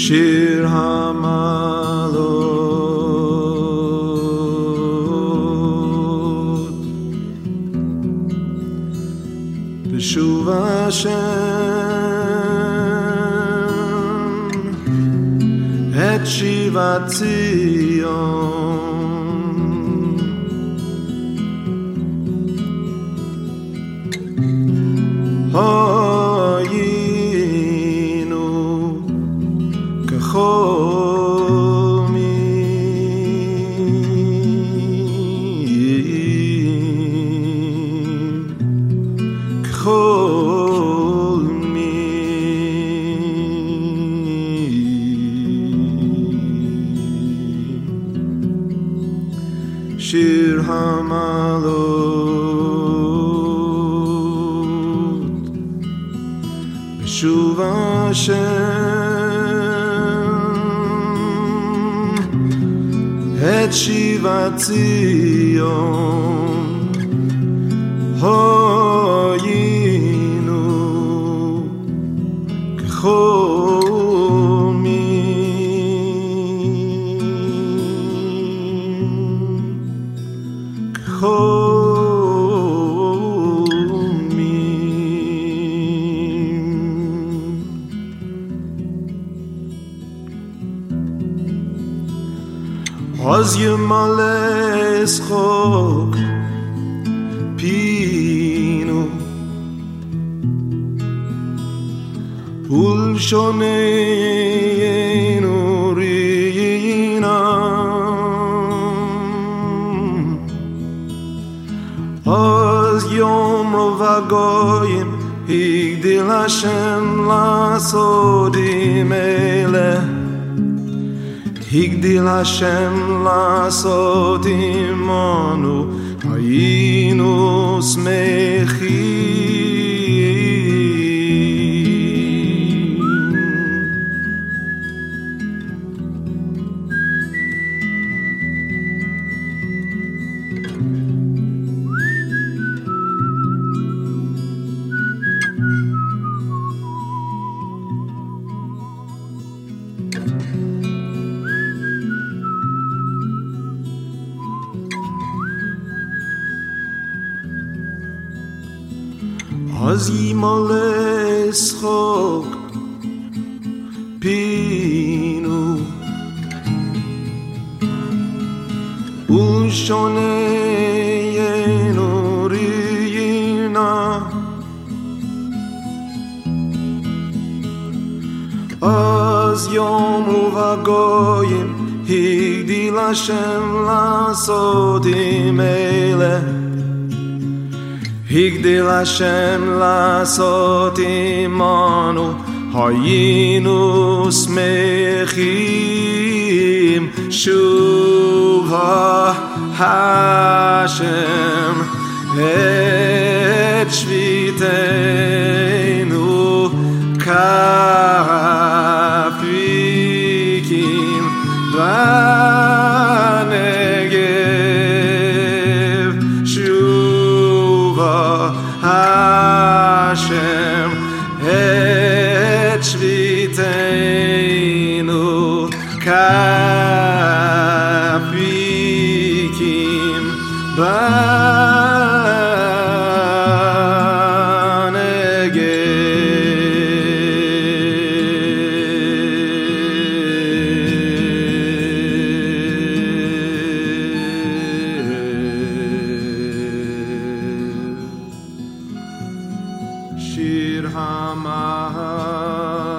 שיר המעלות בשוב השם את שיבת ציון היינו שיר המעלות בשוב השם את שיבת ציון היינו אז ימלא שחוק פינו ולשוננו רינם אז יאמרו הגויים הגדיל השם לעשות אלה הגדיל השם לעשות עמנו היינו שמחים אז ימלא שחוק פינו ולשוננו רינה אז יאמרו הגויים הגדיל השם לעשות אלה הגדיל השם לעשות עמנו היינו שמחים שוב השם את שביתנו כאפיקים בנגב שוב השם את שביתנו כאפיקים שיר המעלות